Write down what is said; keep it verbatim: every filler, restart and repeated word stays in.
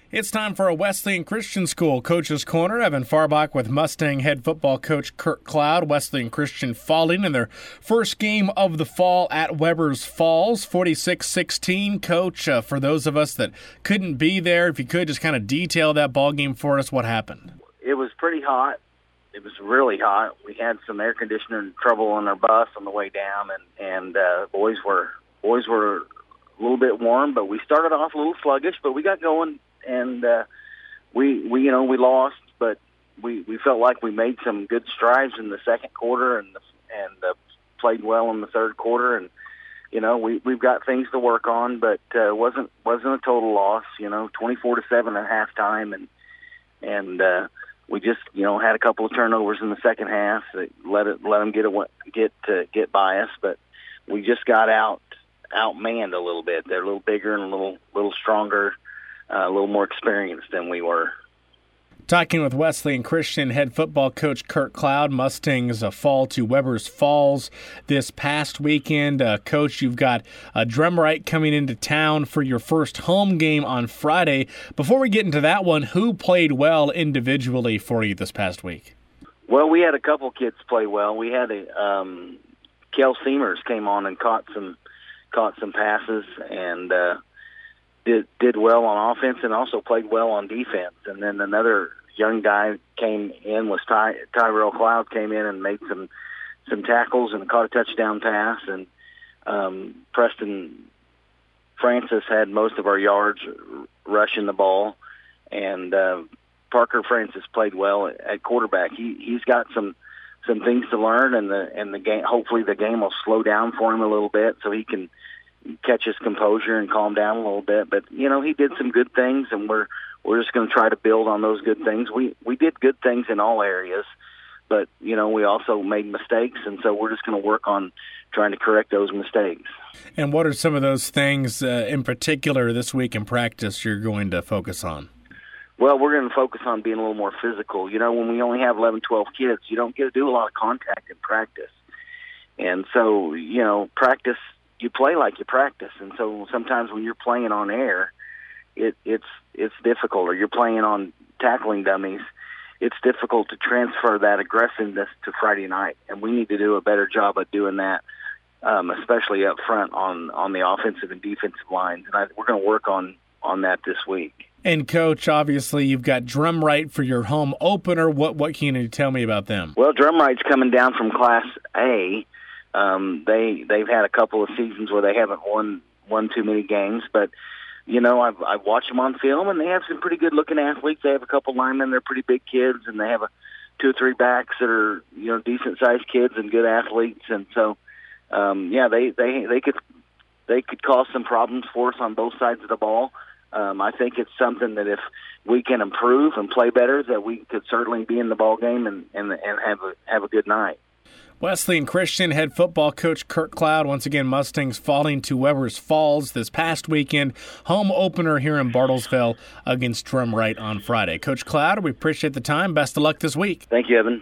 It's time for a Wesleyan Christian School Coach's Corner. Evan Farbach with Mustang head football coach Kurt Cloud. Wesleyan Christian falling in their first game of the fall at Weber's Falls, forty-six sixteen. Coach, uh, for those of us that couldn't be there, if you could just kind of detail that ball game for us, what happened? It was pretty hot. It was really hot. We had some air conditioner trouble on our bus on the way down, and and uh, boys were boys were a little bit warm, but we started off a little sluggish, but we got going. And uh, we, we, you know, we lost, but we, we felt like we made some good strides in the second quarter, and and uh, played well in the third quarter. And you know, we we've got things to work on, but uh, wasn't wasn't a total loss. You know, twenty-four to seven at halftime, and and uh, we just you know had a couple of turnovers in the second half that let it let them get a, get uh, get by us, but we just got out outmanned a little bit. They're a little bigger and a little little stronger. Uh, a little more experienced than we were. Talking with Wesleyan Christian head football coach Kurt Cloud. Mustangs uh, fall to Weber's Falls this past weekend. Uh, coach, you've got uh, Drumright coming into town for your first home game on Friday. Before we get into that one, who played well individually for you this past week? Well, we had a couple kids play well. We had a um, Kel Seamers came on and caught some caught some passes and. Uh, Did, did well on offense and also played well on defense. And then another young guy came in, was Ty, Tyrell Cloud, came in and made some some tackles and caught a touchdown pass. And um, Preston Francis had most of our yards rushing the ball. And uh, Parker Francis played well at, at quarterback. He he's got some some things to learn, and the and the game. Hopefully, the game will slow down for him a little bit so he can catch his composure and calm down a little bit. But you know, he did some good things, and we're we're just going to try to build on those good things. We we did good things in all areas, but you know, we also made mistakes, and so we're just going to work on trying to correct those mistakes. And what are some of those things uh, in particular this week in practice you're going to focus on? Well, we're going to focus on being a little more physical. You know, when we only have eleven, twelve kids, you don't get to do a lot of contact in practice. And so, you know, practice, you play like you practice. And so sometimes when you're playing on air, it, it's it's difficult, or you're playing on tackling dummies, it's difficult to transfer that aggressiveness to Friday night. And we need to do a better job of doing that, um, especially up front on, on the offensive and defensive lines. And I, we're going to work on, on that this week. And, Coach, obviously you've got Drumright for your home opener. What, what can you tell me about them? Well, Drumright's coming down from Class A. Um, they they've had a couple of seasons where they haven't won won too many games, but you know I've I've watched them on film, and they have some pretty good looking athletes. They have a couple linemen; they're pretty big kids, and they have a two or three backs that are you know decent sized kids and good athletes. And so, um, yeah, they, they they could they could cause some problems for us on both sides of the ball. Um, I think it's something that if we can improve and play better, that we could certainly be in the ball game and and, and have a have a good night. Wesleyan Christian head football coach Kurt Cloud. Once again, Mustangs falling to Weber's Falls this past weekend. Home opener here in Bartlesville against Drumright on Friday. Coach Cloud, we appreciate the time. Best of luck this week. Thank you, Evan.